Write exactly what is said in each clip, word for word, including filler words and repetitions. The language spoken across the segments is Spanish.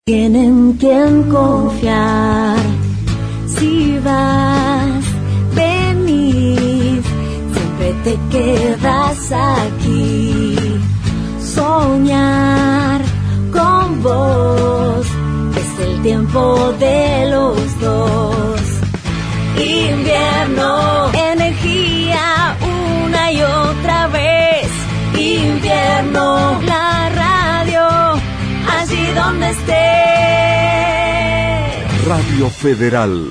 Tienen quien confiar. Si vas, venís, siempre te quedas aquí. Soñar con vos es el tiempo de los dos. Invierno, energía una y otra vez. Invierno, la radio, allí donde estés. Radio Federal.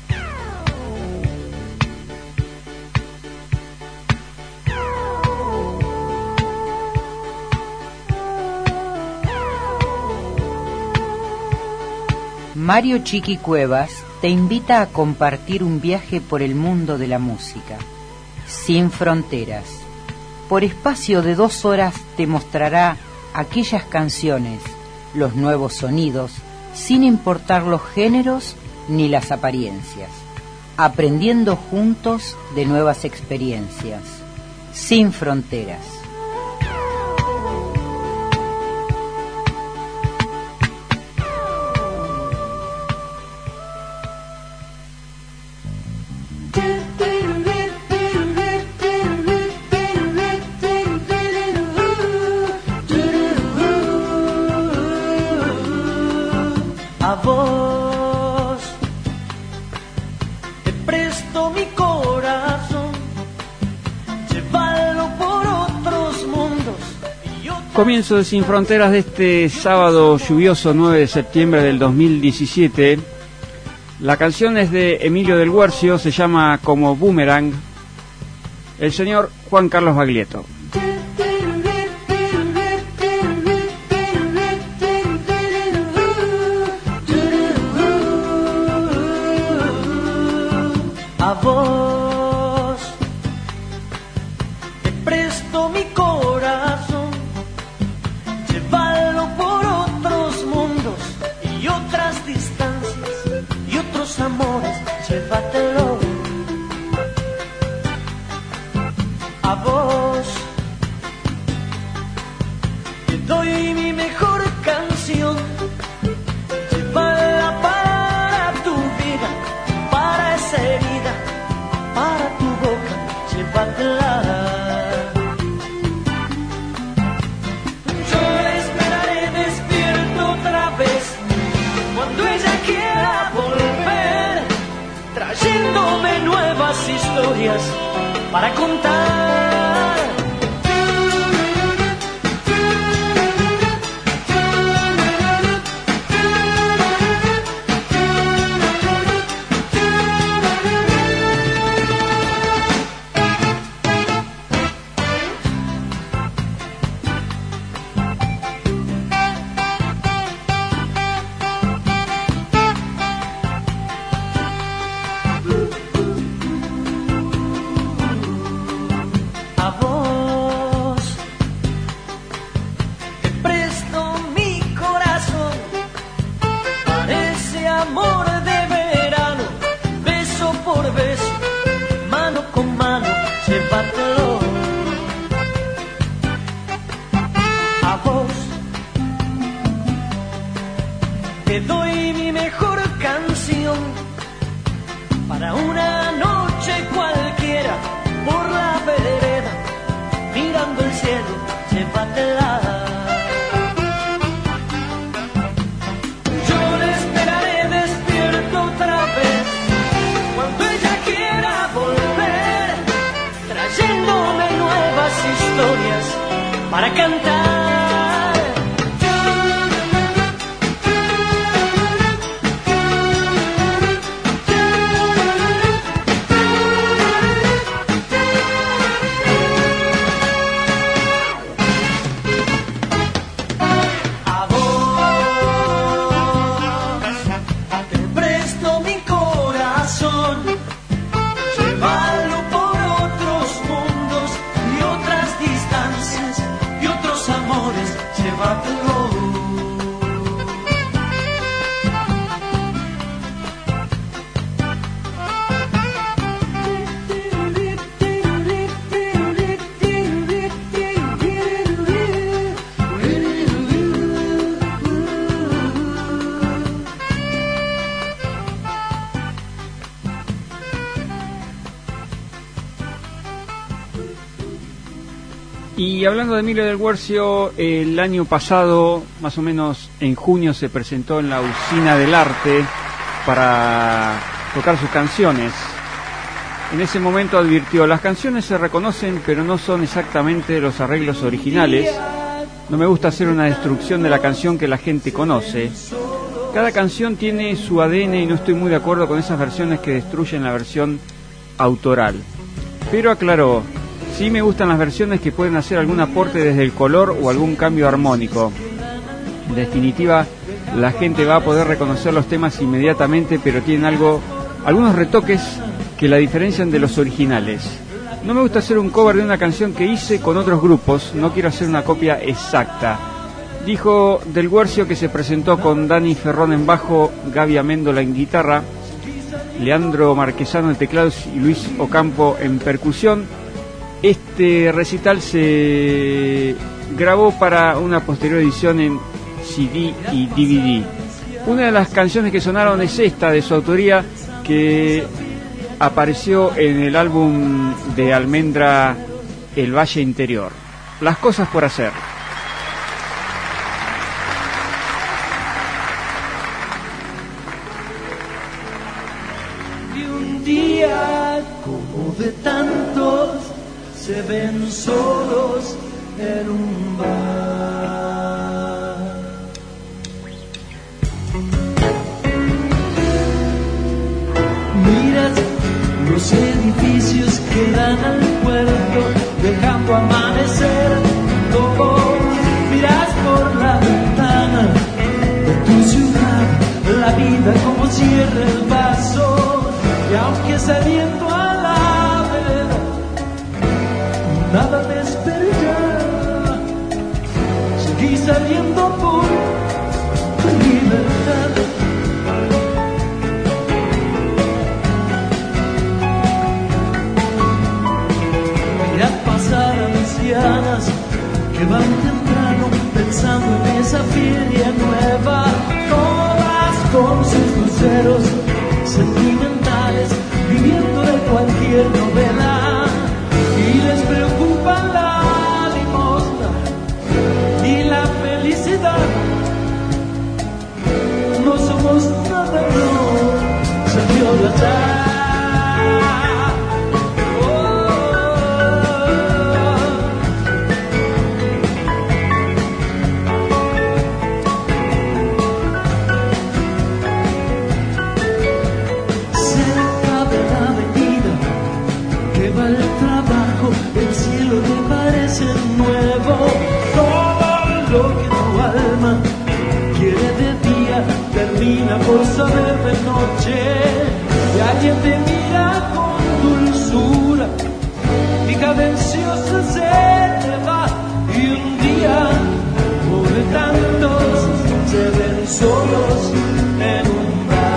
Mario Chiqui Cuevas te invita a compartir un viaje por el mundo de la música, sin fronteras. Por espacio de dos horas te mostrará aquellas canciones, los nuevos sonidos, sin importar los géneros ni las apariencias, aprendiendo juntos de nuevas experiencias, sin fronteras. A vos te presto mi corazón, llévalo por otros mundos. Comienzo de Sin Fronteras de este sábado lluvioso nueve de septiembre del dos mil diecisiete. La canción es de Emilio del Guercio, se llama Como Boomerang. El señor Juan Carlos Baglietto. A vos te presto mi corazón, llévalo por otros mundos y otras distancias y otros amores, llévatelo. A vos te doy mi mejor canción, llévala para tu vida, para esa herida, para tu boca, llévatela. Yo la esperaré despierto otra vez, cuando ella quiera volver, trayéndome nuevas historias para contar. A vos te presto mi corazón, parece amor de verano, beso por beso, mano con mano, llévatelo. A vos te doy mi mejor canción, para una noche cualquiera, por la vereda, mirando el cielo, llévatela. Yo la esperaré despierto otra vez, cuando ella quiera volver, trayéndome nuevas historias para cantar. Llévalo por otros mundos y otras distancias y otros Y hablando de Emilio del Guercio, el año pasado, más o menos en junio, se presentó en la Usina del Arte para tocar sus canciones. En ese momento advirtió: las canciones se reconocen, pero no son exactamente los arreglos originales. No me gusta hacer una destrucción de la canción que la gente conoce. Cada canción tiene su A D N y no estoy muy de acuerdo con esas versiones que destruyen la versión autoral. Pero aclaró: sí me gustan las versiones que pueden hacer algún aporte desde el color o algún cambio armónico. En definitiva, la gente va a poder reconocer los temas inmediatamente, pero tienen algo, algunos retoques que la diferencian de los originales. No me gusta hacer un cover de una canción que hice con otros grupos, no quiero hacer una copia exacta. Dijo del Guercio, que se presentó con Dani Ferrón en bajo, Gaby Améndola en guitarra, Leandro Marquesano en teclados y Luis Ocampo en percusión. Este recital se grabó para una posterior edición en C D y D V D. Una de las canciones que sonaron es esta, de su autoría, que apareció en el álbum de Almendra, El Valle Interior. Las cosas por hacer. Y un día como de tantos se ven solos en un bar. Miras los edificios que dan al puerto, dejando amanecer todo. Miras por la ventana de tu ciudad, la vida como cierra el vaso, y aunque saliendo a la vereda nada te espera, seguí saliendo por tu libertad. Mirad pasar ancianas que van temprano pensando en esa feria nueva, todas con sus luceros sentimentales, viviendo de cualquier novela. Y les preocupa la limosna y la felicidad. No somos nada, no, se viola. El cielo te parece nuevo, todo lo que tu alma quiere de día termina por saber de noche, y alguien te mira con dulzura y cadenciosa se te va, y un día por de tantos se ven solos en un bar.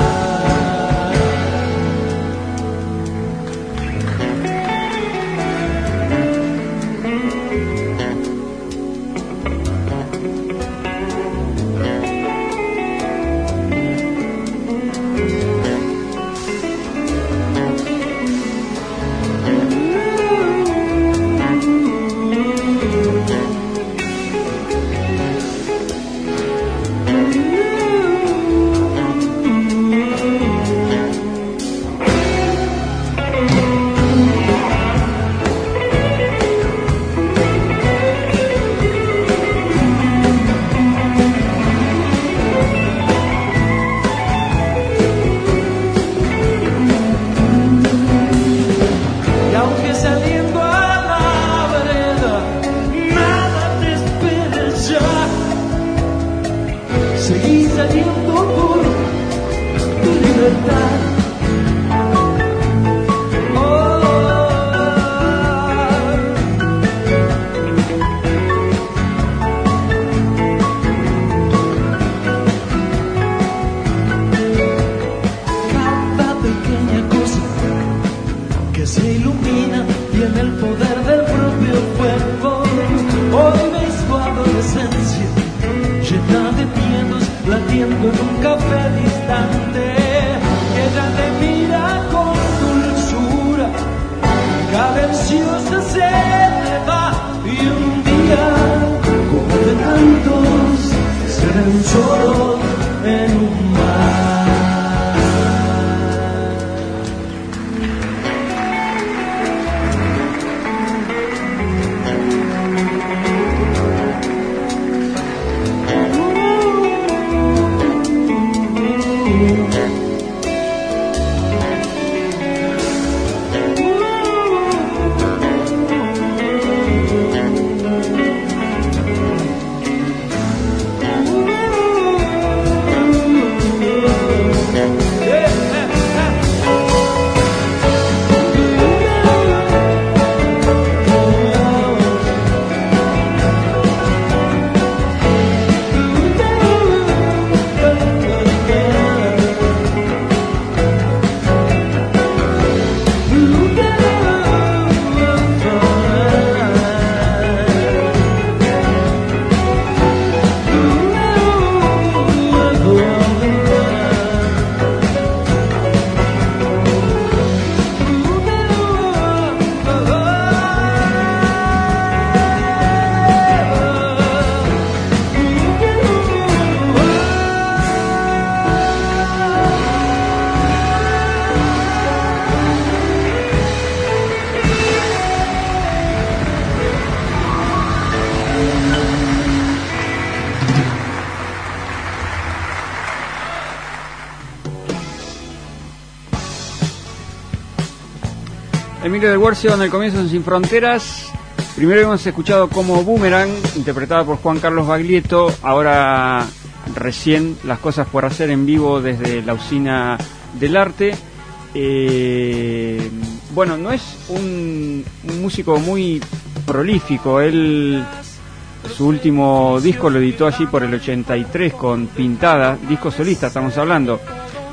Latiendo en un café distante, ella te mira con dulzura, cadenciosa se le va, y un llantos se ven solo en un mar. Emilio del Guercio en el comienzo de Sin Fronteras. Primero hemos escuchado como Boomerang, interpretada por Juan Carlos Baglietto. Ahora recién Las Cosas por Hacer en vivo desde la Usina del Arte. Eh, bueno, no es un, un músico muy prolífico. Él, su último disco lo editó allí por el ochenta y tres con Pintada, disco solista estamos hablando.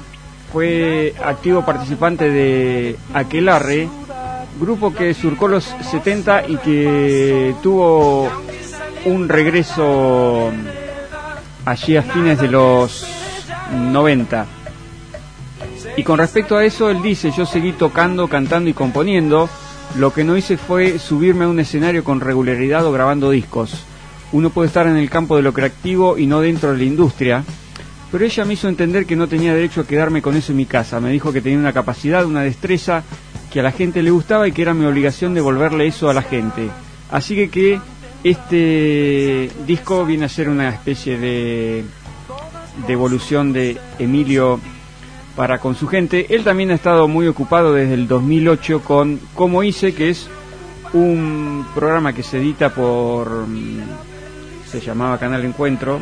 Fue activo participante de Aquelarre, grupo que surcó los setenta y que tuvo un regreso allí a fines de los noventa. Y con respecto a eso, él dice: yo seguí tocando, cantando y componiendo. Lo que no hice fue subirme a un escenario con regularidad o grabando discos. Uno puede estar en el campo de lo creativo y no dentro de la industria. Pero ella me hizo entender que no tenía derecho a quedarme con eso en mi casa. Me dijo que tenía una capacidad, una destreza que a la gente le gustaba y que era mi obligación devolverle eso a la gente. Así que que este disco viene a ser una especie de, de evolución de Emilio para con su gente. Él también ha estado muy ocupado desde el dos mil ocho con Como Hice, que es un programa que se edita por, se llamaba Canal Encuentro,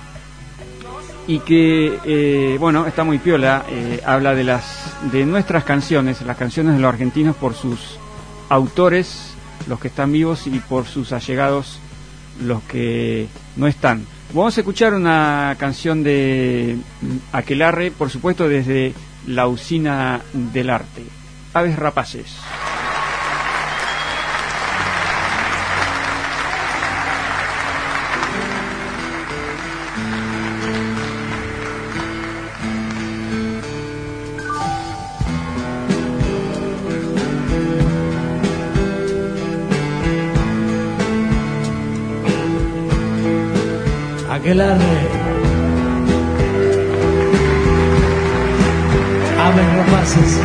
y que, eh, bueno, está muy piola. Eh, habla de las de nuestras canciones, las canciones de los argentinos, por sus autores, los que están vivos, y por sus allegados, los que no están. Vamos a escuchar una canción de Aquelarre, por supuesto desde la Usina del Arte, Aves Rapaces. Aquelarre, aves rapaces.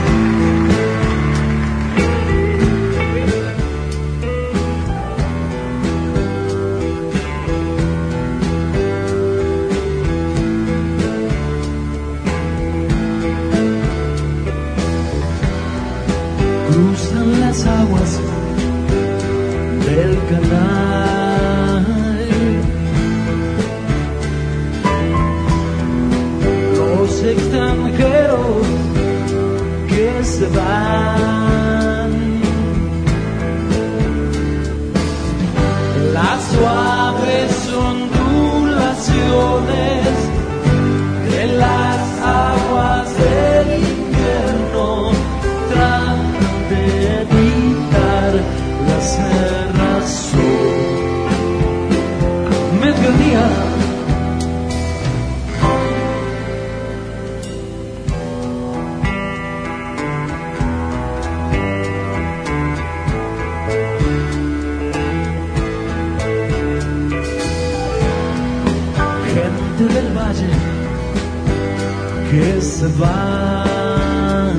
Cruzan las aguas del canal. Extranjeros que se van, las suaves ondulaciones de las aguas del invierno tratan de evitar la cerrazón. Mediodía, que se van,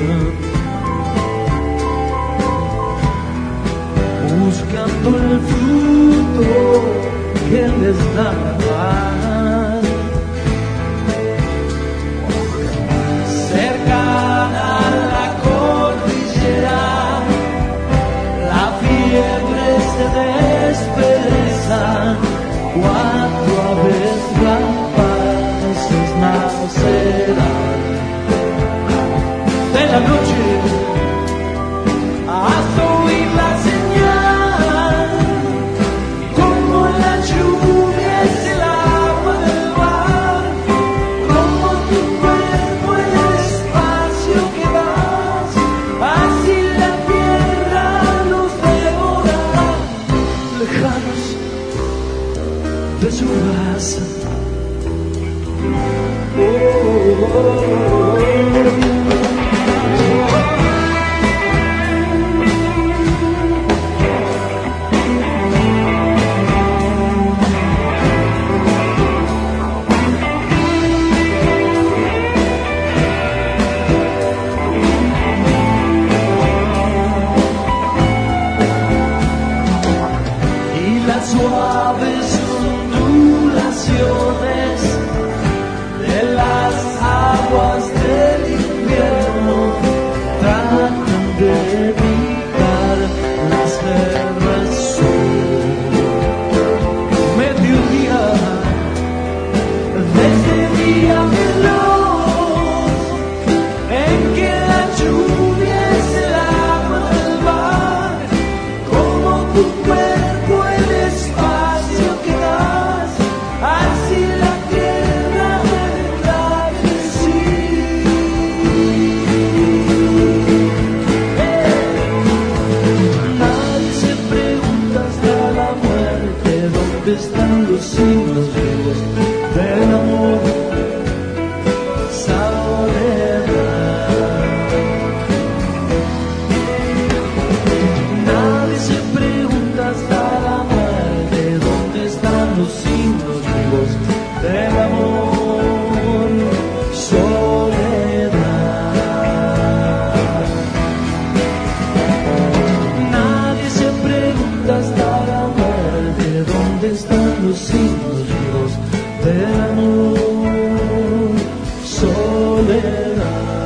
buscando el fruto que les darán. Cercana a la cordillera, la fiebre se despereza, cuatro aves rapaces nacerán. De la noche hasta oír la señal, como la lluvia es el agua del mar, como tu cuerpo el espacio que das, así la tierra los devorará, lejanos de su raza. Oh, oh, oh, oh. Y las suaves ondulaciones de las aguas del invierno tratan de evitar las guerras. Mediodía, desde día veloz, en que la lluvia es el agua del mar, como tu cuerpo el espacio que das, así la tierra vendrá de sí. Nadie se pregunta hasta la muerte dónde están los signos vivos del amor, soledad. Nadie se pregunta hasta la muerte dónde están los signos vivos del amor, soledad. Nadie se pregunta hasta la muerte dónde están los signos vivos del amor, soledad.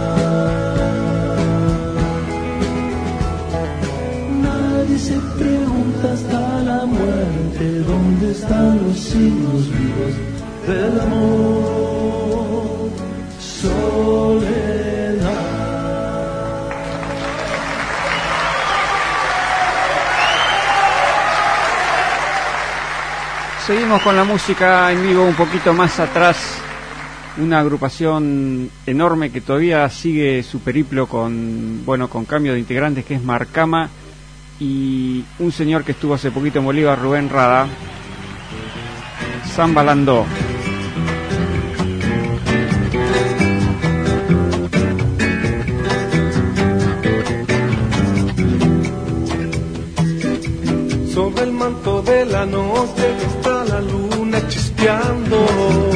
Nadie se pregunta hasta la muerte dónde están los signos vivos del amor, soledad. Seguimos con la música en vivo un poquito más atrás. Una agrupación enorme que todavía sigue su periplo con, bueno, con cambio de integrantes, que es Marcama, y un señor que estuvo hace poquito en Bolívar, Rubén Rada, Samba Landó. Sobre el manto de la noche está la luna chispeando.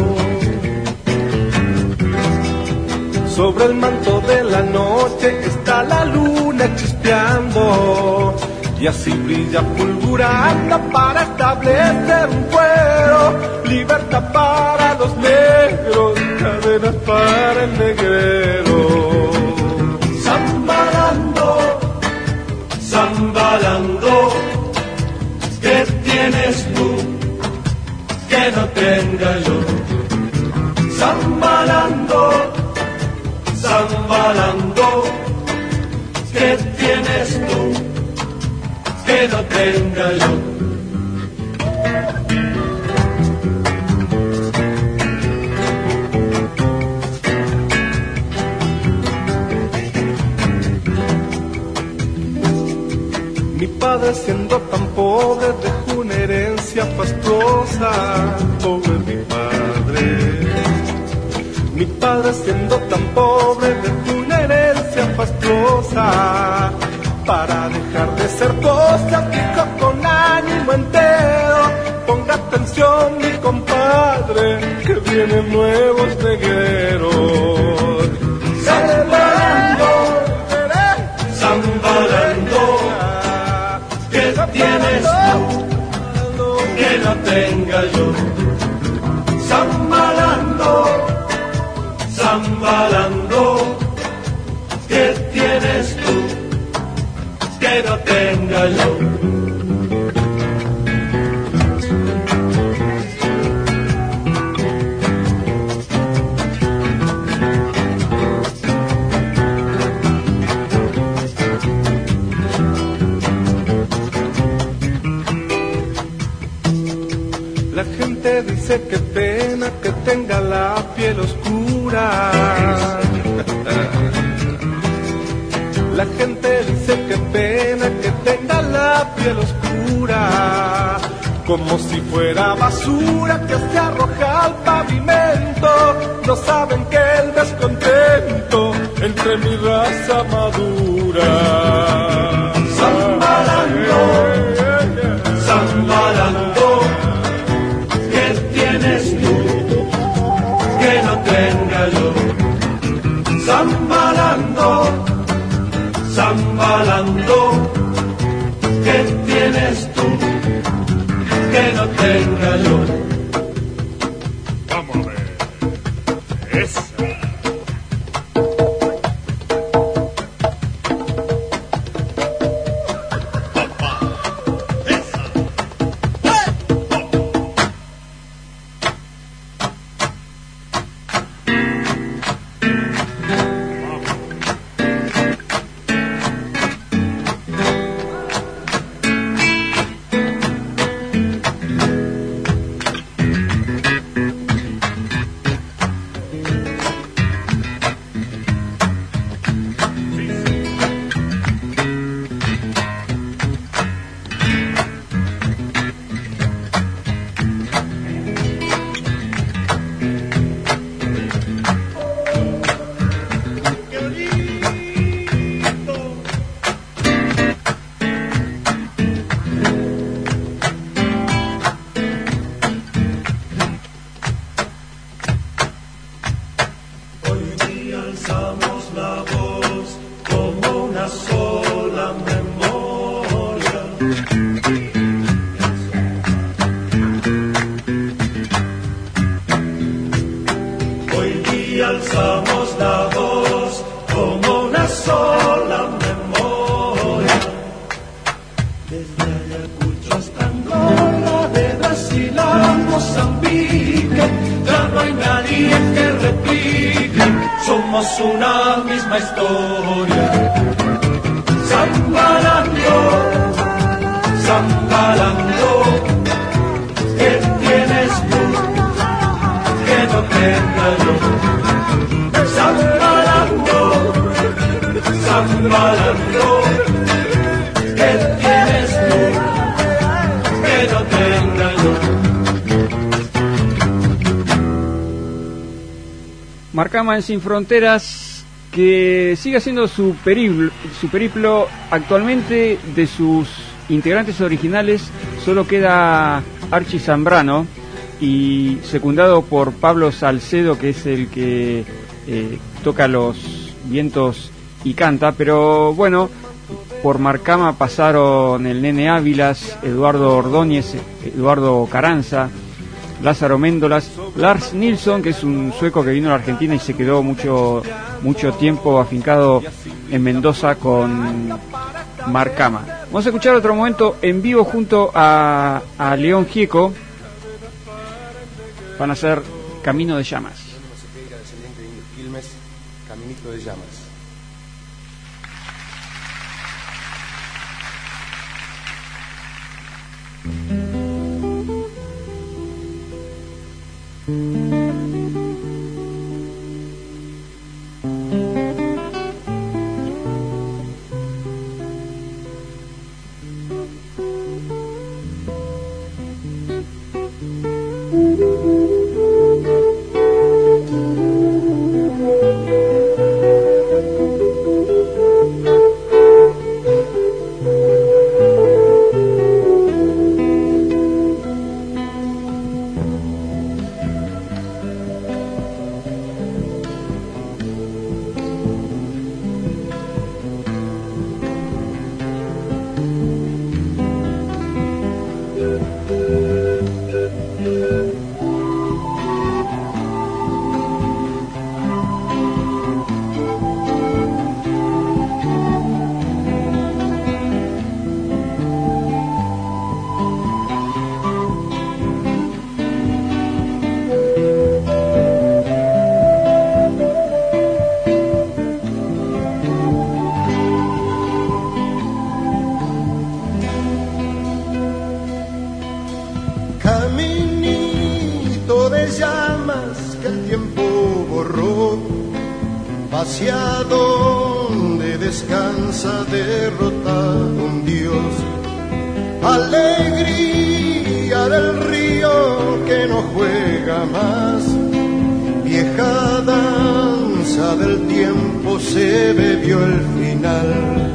Sobre el manto de la noche está la luna chispeando. Y así brilla fulgurante para establecer un fuero. Libertad para los negros, cadenas para el negrero. Zambalando, zambalando, ¿qué tienes tú que no tenga yo? Zambalando, zambalando, ¿qué tienes tú que no tenga yo? Mi padre siendo tan pobre dejó una herencia fastuosa, pobre mi padre. Mi padre siendo tan pobre dejó una herencia fastuosa, para dejar de ser cosa, dijo con ánimo entero, ponga atención mi compadre, que vienen nuevos negreros. tenga yo. Zambalando, zambalando, ¿qué tienes tú que no tenga yo? La gente dice que pena que tenga la piel oscura. La gente dice que pena que tenga la piel oscura, como si fuera basura que se arroja al pavimento. No saben que el descontento entre mi raza madura. Zambalando, zambalando, ¿qué tienes tú que no tenga yo? Zambalando, zambalando, ¿qué tienes tú que no tenga yo? Vamos a ver. Esa. Marcama en Sin Fronteras, que sigue haciendo su periplo, su periplo. Actualmente de sus integrantes originales solo queda Archi Zambrano, y secundado por Pablo Salcedo, que es el que eh, toca los vientos y canta. Pero bueno, por Marcama pasaron el Nene Ávilas, Eduardo Ordóñez, Eduardo Carranza, Lázaro Méndolas, Lars Nilsson, que es un sueco que vino a la Argentina y se quedó mucho mucho tiempo afincado en Mendoza con Marcama. Vamos a escuchar otro momento en vivo junto a, a León Gieco. Van a hacer Camino de Llamas. Caminito de Llamas. hacia donde descansa derrotado un Dios. Alegría del río que no juega más, vieja danza del tiempo, se bebió el final.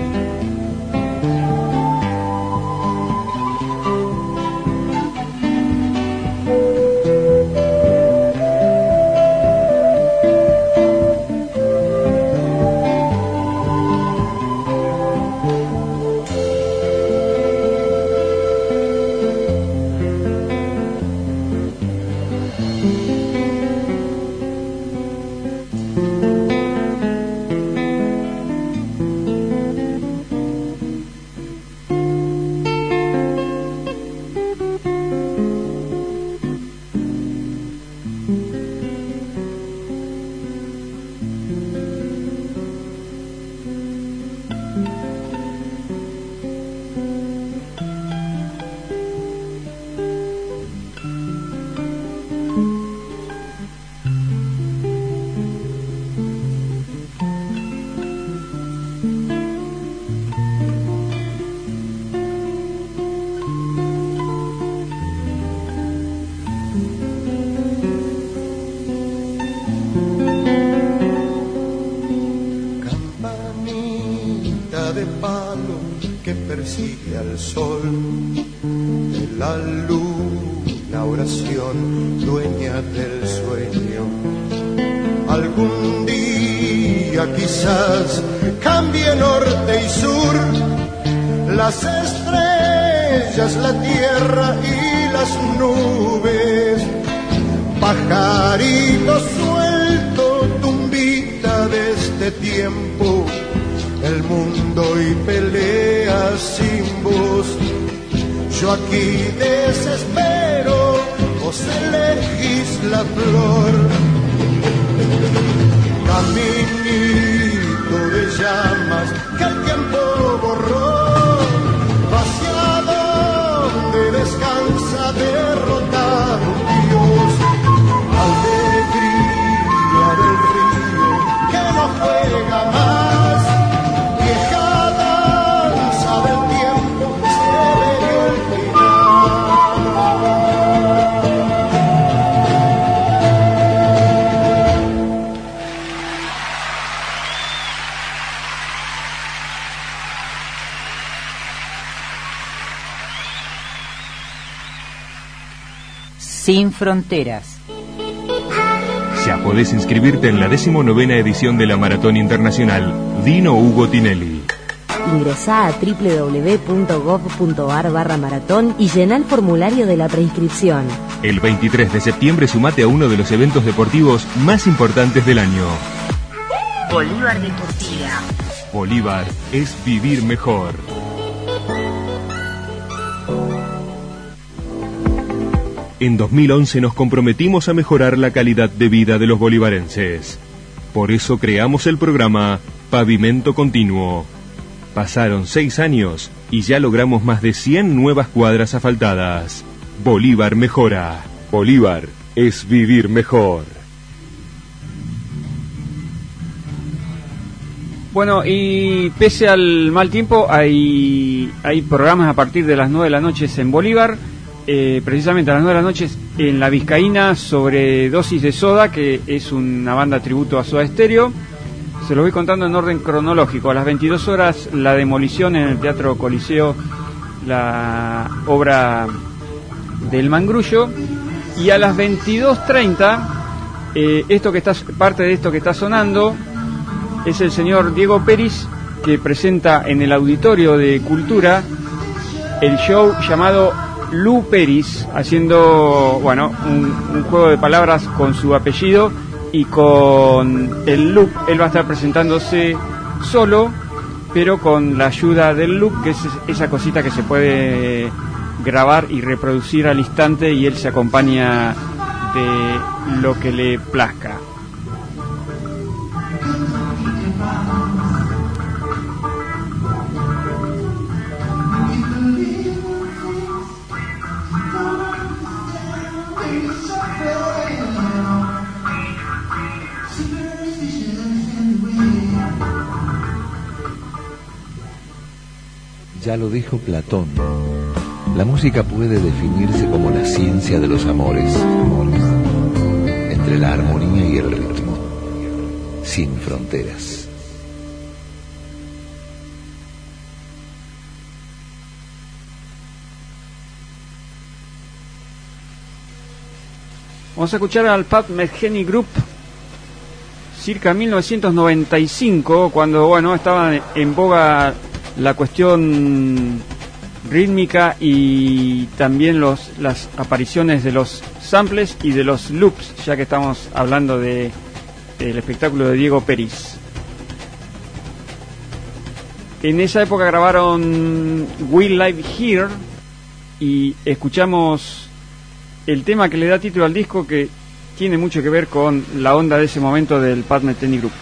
Persigue al sol de la luna, oración dueña del sueño. Algún día quizás cambie norte y sur, las estrellas, la tierra y las nubes. Pajarito suelto, tumbita de este tiempo, el mundo y pelea sin voz. Yo aquí desespero, vos elegís la flor. Caminito de llamas que el tiempo borró, hacia donde descansa derrotado Dios. Alegría del río que no juega más, Sin Fronteras. Ya podés inscribirte en la decimonovena edición de la Maratón Internacional Dino Hugo Tinelli. Ingresá a doble u doble u doble u punto gov punto ar barra maratón y llená el formulario de la preinscripción. El veintitrés de septiembre sumate a uno de los eventos deportivos más importantes del año. Bolívar Deportiva. Bolívar es vivir mejor. En dos mil once nos comprometimos a mejorar la calidad de vida de los bolivarenses. Por eso creamos el programa Pavimento Continuo. Pasaron seis años y ya logramos más de cien nuevas cuadras asfaltadas. Bolívar mejora. Bolívar es vivir mejor. Bueno, y pese al mal tiempo, hay, hay programas a partir de las nueve de la noche en Bolívar. Eh, precisamente a las nueve de la noche en La Vizcaína, sobre Dosis de Soda, que es una banda tributo a Soda Stereo. Se lo voy contando en orden cronológico. A las veintidós horas, La Demolición en el Teatro Coliseo, la obra del Mangrullo. Y a las veintidós treinta, eh, esto que está, parte de esto que está sonando es el señor Diego Peris, que presenta en el Auditorio de Cultura el show llamado Lu Peris, haciendo, bueno, un, un juego de palabras con su apellido y con el loop. Él va a estar presentándose solo, pero con la ayuda del loop, que es esa cosita que se puede grabar y reproducir al instante, y él se acompaña de lo que le plazca. Ya lo dijo Platón. La música puede definirse como la ciencia de los amores, entre la armonía y el ritmo, sin fronteras. Vamos a escuchar al Pat Metheny Group, circa mil novecientos noventa y cinco, cuando bueno estaba en boga la cuestión rítmica y también los, las apariciones de los samples y de los loops, ya que estamos hablando de del espectáculo de Diego Peris. En esa época grabaron We Live Here y escuchamos el tema que le da título al disco, que tiene mucho que ver con la onda de ese momento del Pat Metheny Group.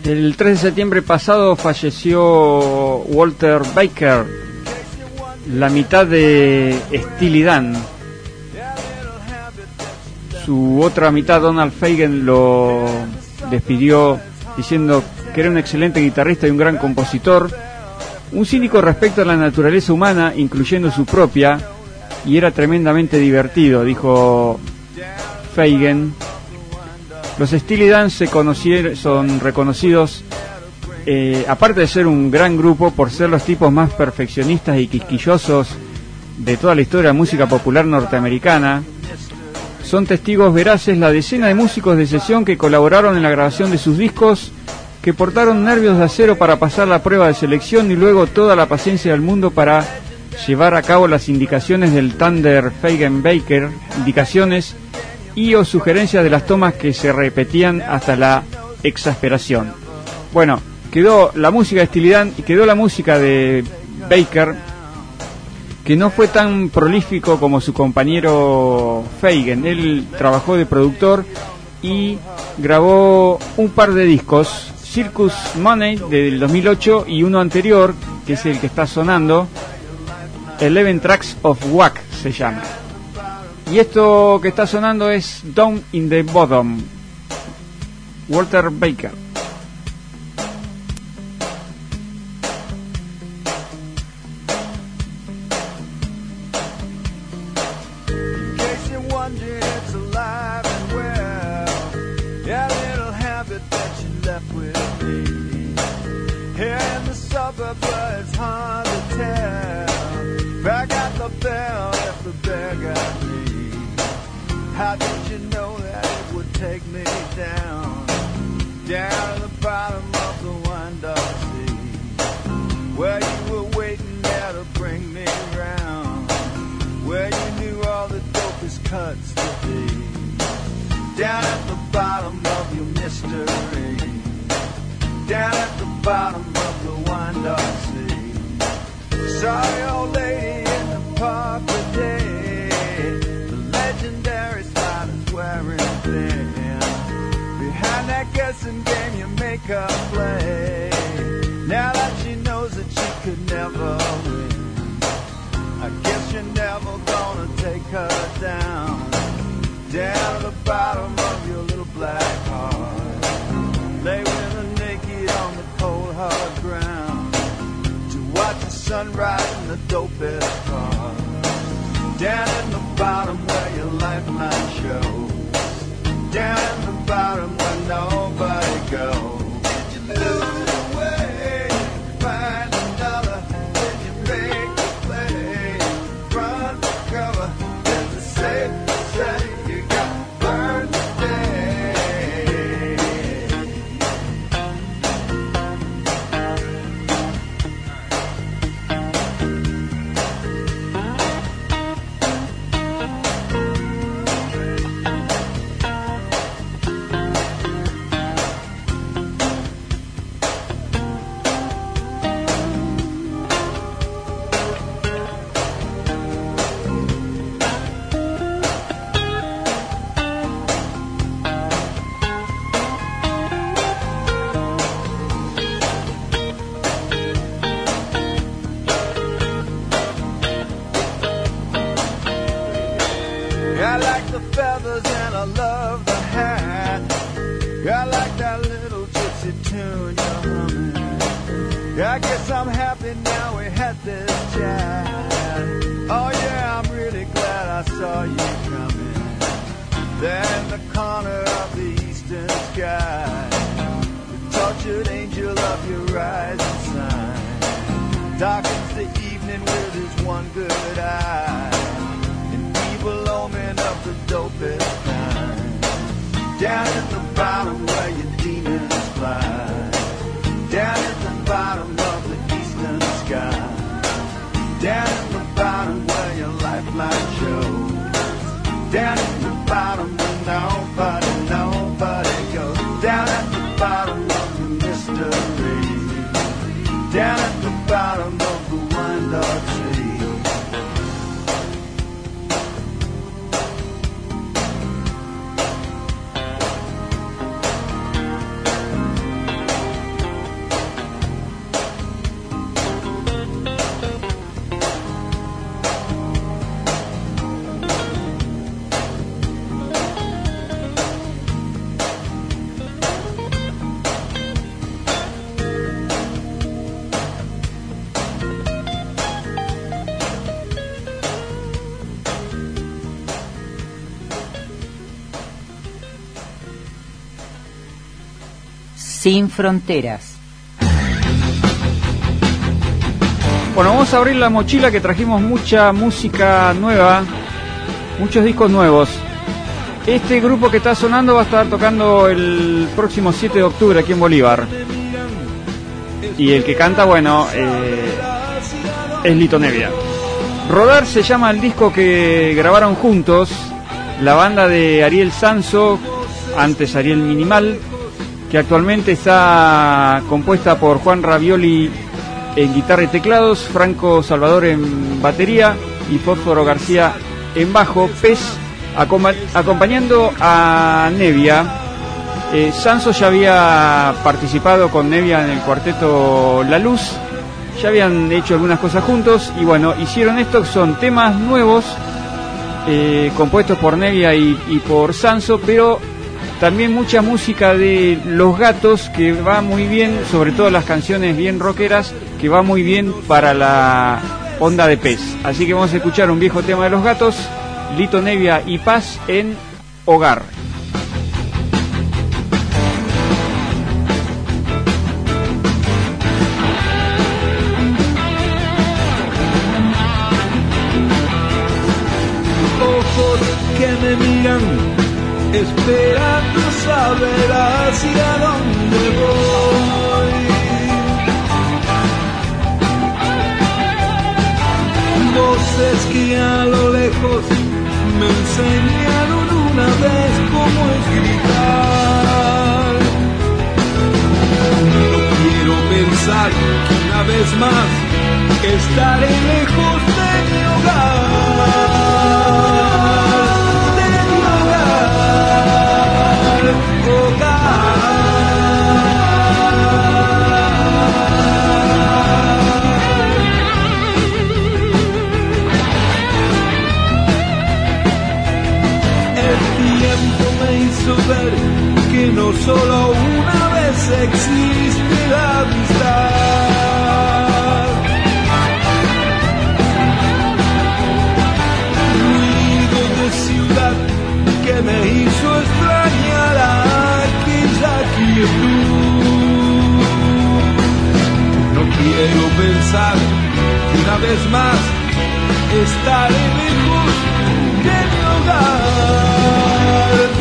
El tres de septiembre pasado falleció Walter Baker, la mitad de Steely Dan. Su otra mitad, Donald Fagen, lo despidió diciendo que era un excelente guitarrista y un gran compositor, un cínico respecto a la naturaleza humana, incluyendo su propia, y era tremendamente divertido, dijo Fagen. Los Steely Dan se conocieron, son reconocidos, eh, aparte de ser un gran grupo, por ser los tipos más perfeccionistas y quisquillosos de toda la historia de la música popular norteamericana. Son testigos veraces la decena de músicos de sesión que colaboraron en la grabación de sus discos, que portaron nervios de acero para pasar la prueba de selección y luego toda la paciencia del mundo para llevar a cabo las indicaciones del Thunder Fagen Baker, indicaciones y o sugerencias de las tomas que se repetían hasta la exasperación. Bueno, quedó la música de Steely Dan y quedó la música de Baker, que no fue tan prolífico como su compañero Fagen. Él trabajó de productor y grabó un par de discos, Circus Money del dos mil ocho y uno anterior, que es el que está sonando, Eleven Tracks of Wack se llama. Y esto que está sonando es Down in the Bottom, Walter Baker. How did you know that it would take me down, down to the bottom of the wind-up sea, where you were waiting there to bring me round, where you knew all the dopest cuts to be, down at the bottom of your mystery, down at the bottom of the wind-up sea. Saw your old lady in the park today, the legendary wearing thin. Behind that guessing game you make her play. Now that she knows that she could never win, I guess you're never gonna take her down, down to the bottom of your little black heart. Lay with her naked on the cold hard ground, to watch the sunrise in the dopest part, down in the bottom where your lifeline shows, down in the bottom where nobody goes. Did you lose your way? Did you find another? Did you make a play? Run for cover. Is it safe to say you got burned today? I like the feathers and I love the hat. I like that little gypsy tune you're humming. I guess I'm happy now we had this chat. Oh yeah, I'm really glad I saw you coming. There in the corner of the eastern sky, the tortured angel of your rising sun darkens the evening with his one good eye, evil omen of the dopest kind, down at the bottom where your demons fly, down at the bottom of the eastern sky, down at the bottom where your lifeline shows, down at the bottom where nobody, nobody goes, down at the bottom of the mystery, down at the bottom of the wind-up sea. Sin Fronteras. Bueno, vamos a abrir la mochila que trajimos mucha música nueva, muchos discos nuevos. Este grupo que está sonando va a estar tocando el próximo siete de octubre aquí en Bolívar. Y el que canta, bueno, eh, es Lito Nevia. Rodar se llama el disco que grabaron juntos la banda de Ariel Sanso, antes Ariel Minimal, que actualmente está compuesta por Juan Ravioli en guitarra y teclados, Franco Salvador en batería y Fósforo García en bajo, Pez acom- acompañando a Nevia. eh, Sanso ya había participado con Nevia en el cuarteto La Luz, ya habían hecho algunas cosas juntos y bueno, hicieron esto, que son temas nuevos eh, compuestos por Nevia y, y por Sanso, pero también mucha música de Los Gatos que va muy bien, sobre todo las canciones bien rockeras, que va muy bien para la onda de Pez. Así que vamos a escuchar un viejo tema de Los Gatos, Lito Nevia y Paz en Hogar. Ojos que me miran, esperando saber hacia dónde voy. Voces que a lo lejos me enseñaron una vez cómo es gritar. No quiero pensar que una vez más estaré lejos de mi hogar. Ver que no solo una vez existe la amistad. Ruido de ciudad que me hizo extrañar aquella quietud. No quiero pensar que una vez más estaré lejos de mi hogar.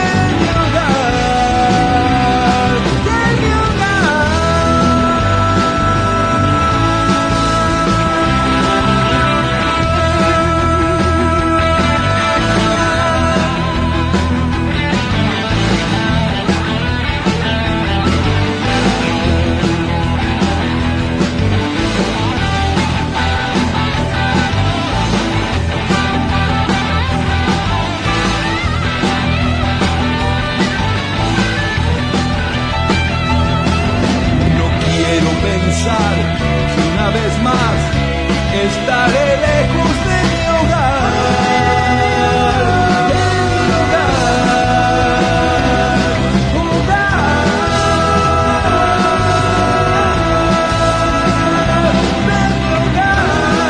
Que una vez más estaré lejos de mi hogar, de mi hogar, hogar, de mi hogar.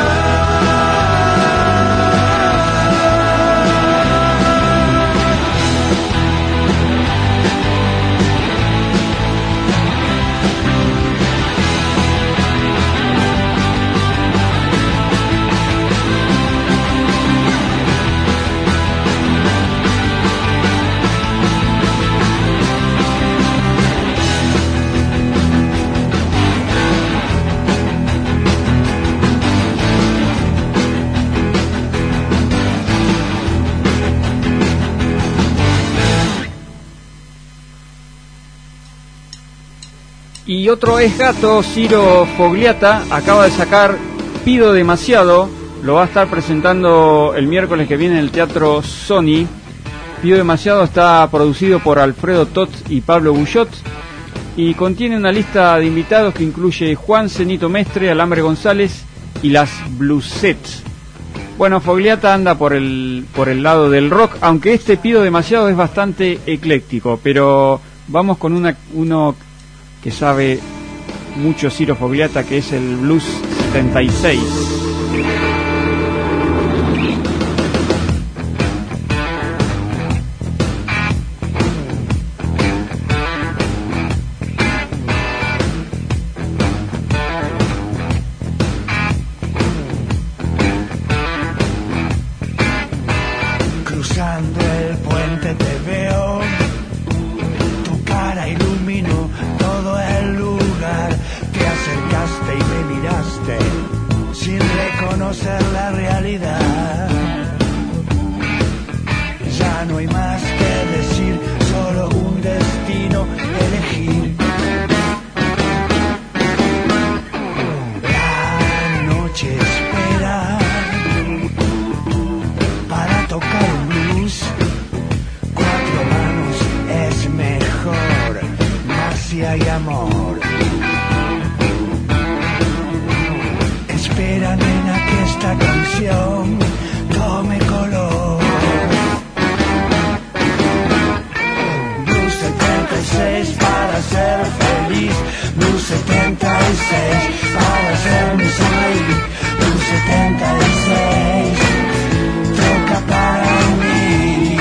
Y otro es gato, Ciro Fogliata, acaba de sacar Pido Demasiado, lo va a estar presentando el miércoles que viene en el Teatro Sony. Pido Demasiado está producido por Alfredo Tot y Pablo Bullot y contiene una lista de invitados que incluye Juan Cenito Mestre, Alambre González y las Bluesets. Bueno, Fogliata anda por el, por el lado del rock, aunque este Pido Demasiado es bastante ecléctico, pero vamos con una, uno que sabe mucho Ciro Fogliata, que es el Blues setenta y seis. que te veo, tu cara iluminó todo el lugar. Te acercaste y me miraste sin reconocer la realidad. Ya no hay más que decir, solo un destino elegir. La noche espera para tocar un blues. Cuatro manos es mejor, más si hay amor. Espera, nena, que esta canción tome color. Blues setenta y seis para ser feliz. Blues setenta y seis para hacerme sonreír. Blues setenta y seis toca para mí.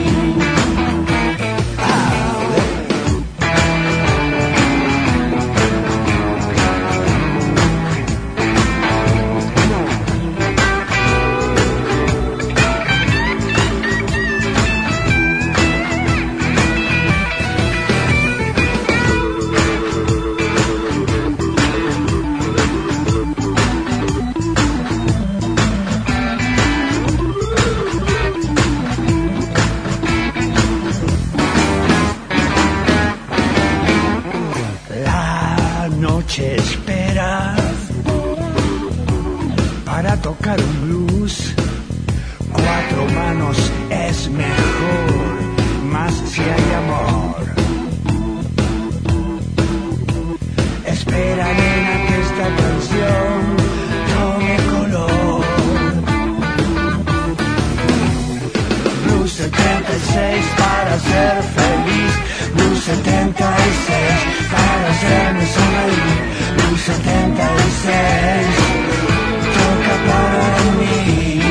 Espera para tocar un blues. Cuatro manos es mejor, más si hay amor. Espera, nena, que esta canción tome color. Blues setenta y seis para ser feliz. Blues setenta y seis para hacerme sonreír. Blues setenta y seis toca para mí.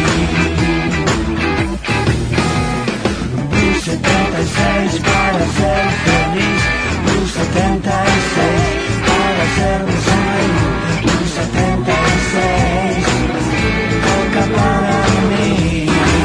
Blues setenta y seis para ser feliz. Blues setenta y seis para hacerme sonreír. Blues setenta y seis toca para mí.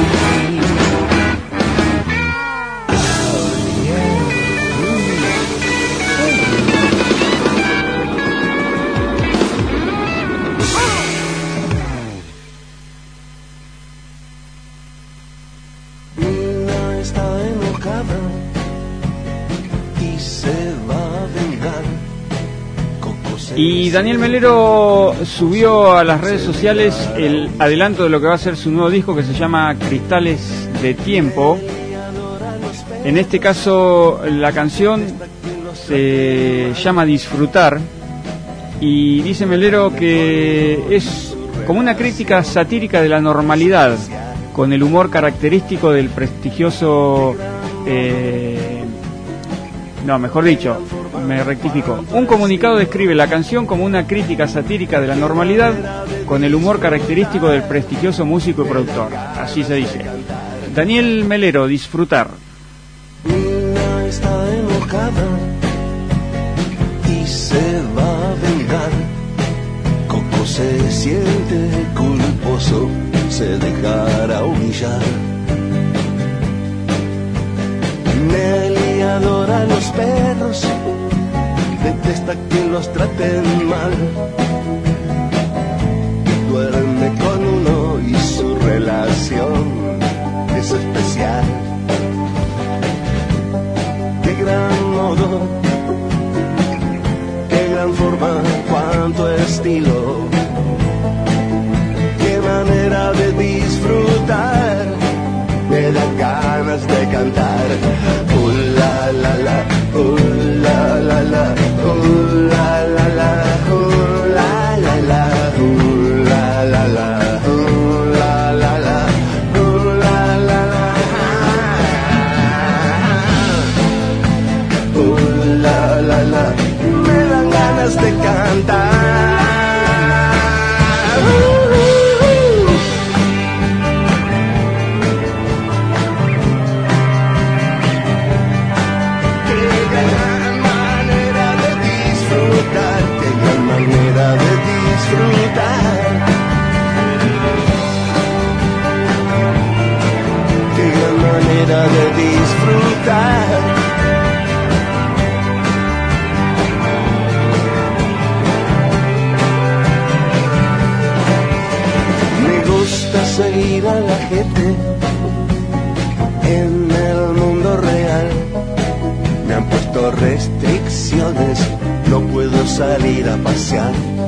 Y Daniel Melero subió a las redes sociales el adelanto de lo que va a ser su nuevo disco, que se llama Cristales de Tiempo. En este caso la canción se llama Disfrutar, y dice Melero que es como una crítica satírica de la normalidad, con el humor característico del prestigioso eh, no, mejor dicho, me rectifico. Un comunicado describe la canción como una crítica satírica de la normalidad, con el humor característico del prestigioso músico y productor. Así se dice. Daniel Melero, Disfrutar. Una está enojada y se va a vengar. Coco se siente culposo, se dejará humillar. Nelly adora a los perros, detesta que los traten mal. Duerme con uno y su relación es especial. Qué gran modo, qué gran forma, cuánto estilo, qué manera de disfrutar, me da ganas de cantar. Uh, la la la, uh, la la la, uh, la la la, uh, la seguir a la gente en el mundo real. Me han puesto restricciones, no puedo salir a pasear.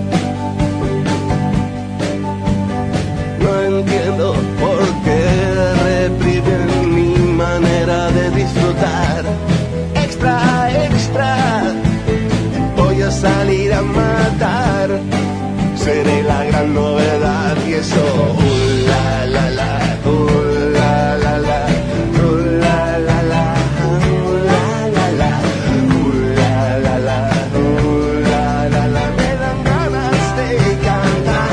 No entiendo por qué reprimen mi manera de disfrutar. Extra, extra, voy a salir a matar. Seré la gran novedad y eso, uh, la la la, uh, la la la, uh, la la la, uh, la la la, uh, la la la, uh, la la la, me dan ganas de cantar.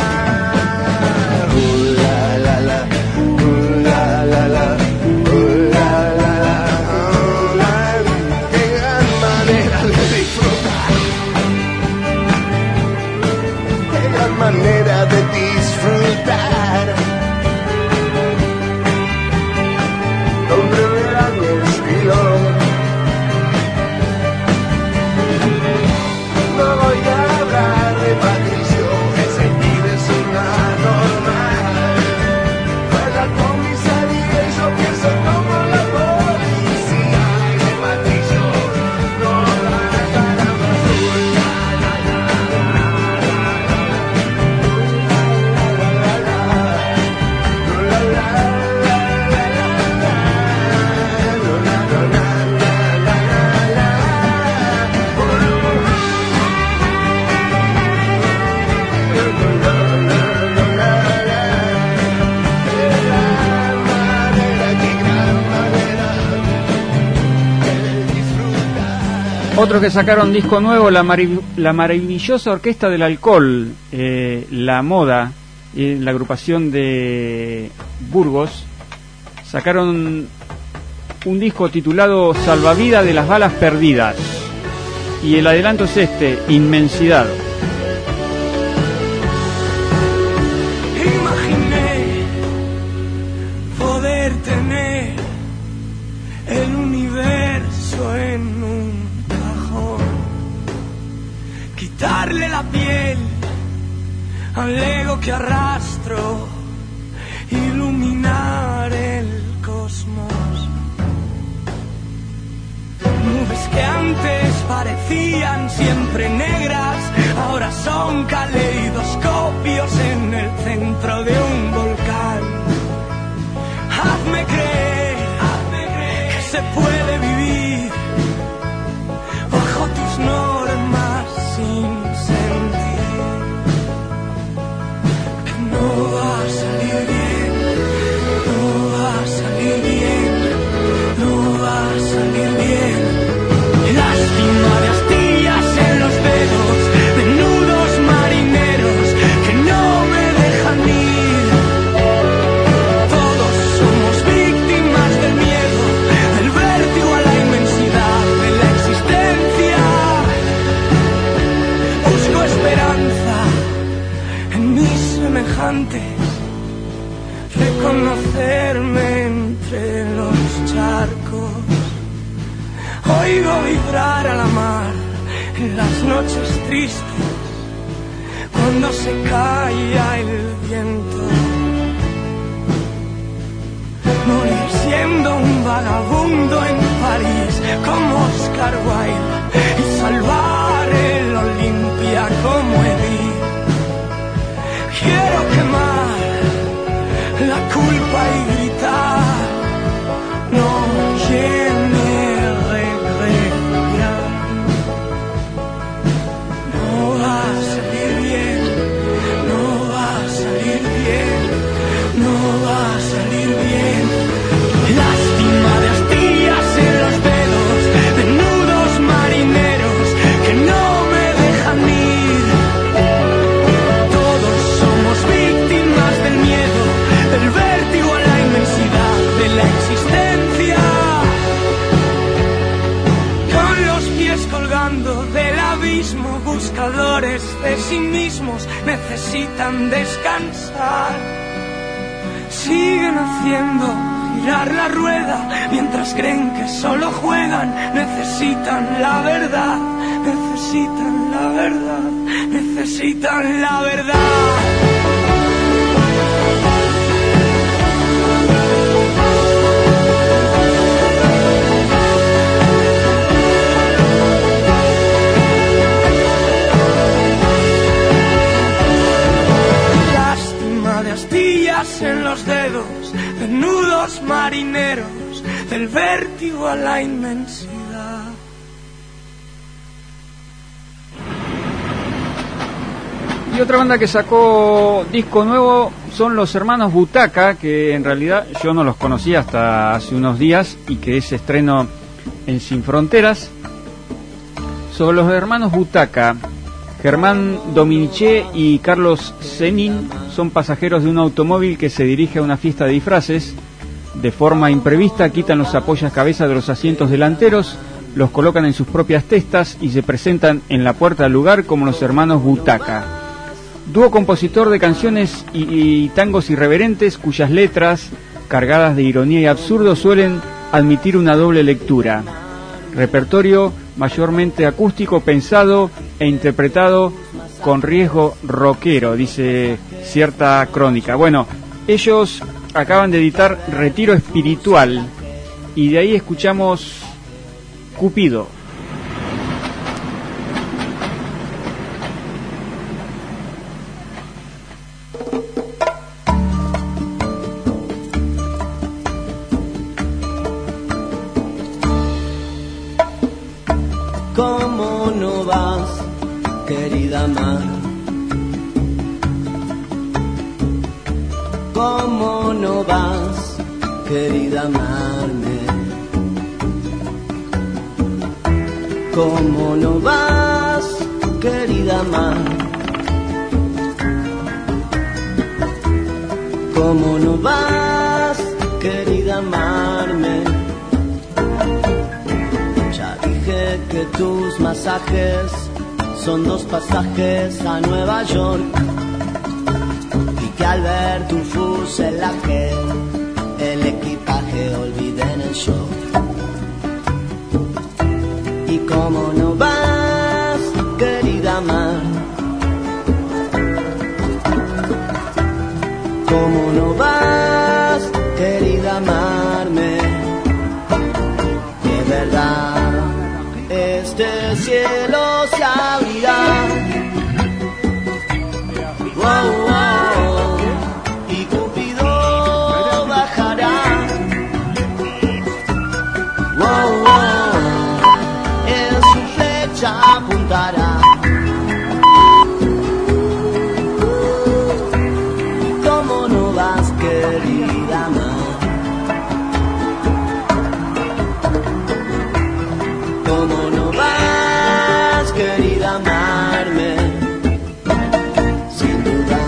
Uh, la la la, uh, la la la, uh, la la la, uh, la, qué gran manera de disfrutar. Manera de disfrutar, donde verán mi estilo. No voy a hablar de Patricio, ese pibe es una normal. Fue la comisaría y yo pienso como la policía. Ese Patricio no va a parar más. Otros que sacaron disco nuevo, la, marav la maravillosa Orquesta del Alcohol, eh, La Moda, eh, la agrupación de Burgos, sacaron un disco titulado Salvavidas de las Balas Perdidas. Y el adelanto es este, Inmensidad. Imaginé poder tener el universo en un quitarle la piel al ego que arrastro, iluminar el cosmos. Nubes que antes parecían siempre negras, ahora son caleidoscopios en el centro de un volcán. Hazme creer, hazme creer que se puede vivir bajo tus normas sin sentir, que no va a salir bien, no va a salir bien, no va a salir bien. Lástima de astillas en los dedos, de nudos marineros que no me dejan ir. Todos somos víctimas del miedo, del vértigo a la inmensidad de la existencia. Busco esperanza en mis semejantes, reconocerme entre los charcos. Oigo vibrar a la mar en las noches tristes, cuando se calla el viento. Morir siendo un vagabundo en París como Oscar Wilde y salvar el Olimpia como Edith. Quiero quemar la culpa y gritar, no llene el regreso ya. No va a salir bien, no va a salir bien, no va a salir bien. Lástima de astillas en los dedos, de nudos marineros que no me dejan ir. Todos somos víctimas del miedo, del vértigo a la inmensidad de la existencia. Con los pies colgando del abismo, buscadores de sí mismos necesitan descansar. Siguen haciendo girar la rueda mientras creen que solo juegan. Necesitan la verdad, necesitan la verdad, necesitan la verdad. días en los dedos, de nudos marineros, del vértigo a la inmensidad. Y otra banda que sacó disco nuevo son los hermanos Butaca, que en realidad yo no los conocía hasta hace unos días y que es estreno en Sin Fronteras. Sobre los hermanos Butaca, Germán Dominiché y Carlos Zenin son pasajeros de un automóvil que se dirige a una fiesta de disfraces. De forma imprevista quitan los apoyacabezas de los asientos delanteros, los colocan en sus propias testas y se presentan en la puerta del lugar como los hermanos Butaca. Dúo compositor de canciones y, y tangos irreverentes cuyas letras, cargadas de ironía y absurdo, suelen admitir una doble lectura. Repertorio mayormente acústico, pensado e interpretado con riesgo rockero, dice cierta crónica. Bueno, ellos acaban de editar Retiro Espiritual y de ahí escuchamos Cupido. ¿Cómo no vas, querida mar? ¿Cómo no vas, querida amarme? ¿Cómo no vas, querida mar? ¿Cómo no vas, querida amarme? Que tus masajes son dos pasajes a Nueva York y que al ver tu fuselaje el equipaje olviden el show. Y cómo no vas, querida mar, cómo no vas, querida amarme, de verdad. Este cielo se abrirá, wow, wow, y Cupido bajará, wow, wow, en su flecha apuntará. ¿Y cómo no vas, querida mar? ¿Cómo no vas, querida amarme? Sin duda.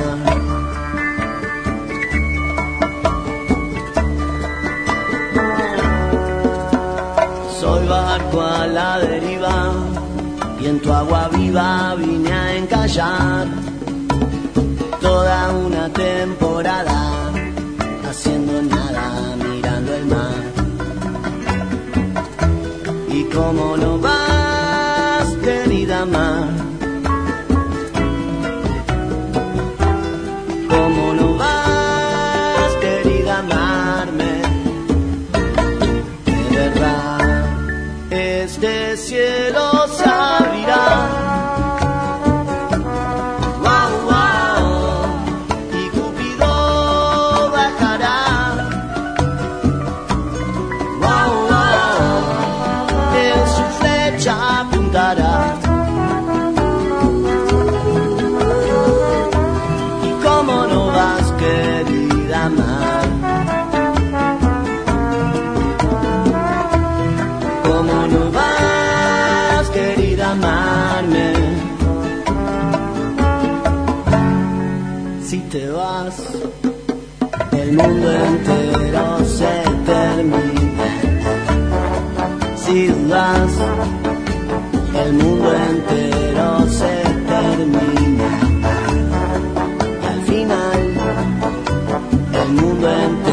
Soy barco a la deriva y en tu agua viva vine a encallar toda una temporada haciendo nada, mirando el mar. ¿Y cómo no vas, querida mar? ¿Cómo no vas, querida amarme? De verdad, este cielo se abrirá, wow, wow, y Cupido bajará, wow, wow, en su flecha apuntará. ¿Y cómo no vas, querida mar? ¿Cómo no vas, querida amarme? Si te vas, el mundo entero se termina. Si dudas, el mundo entero se termina. Y al final, el mundo entero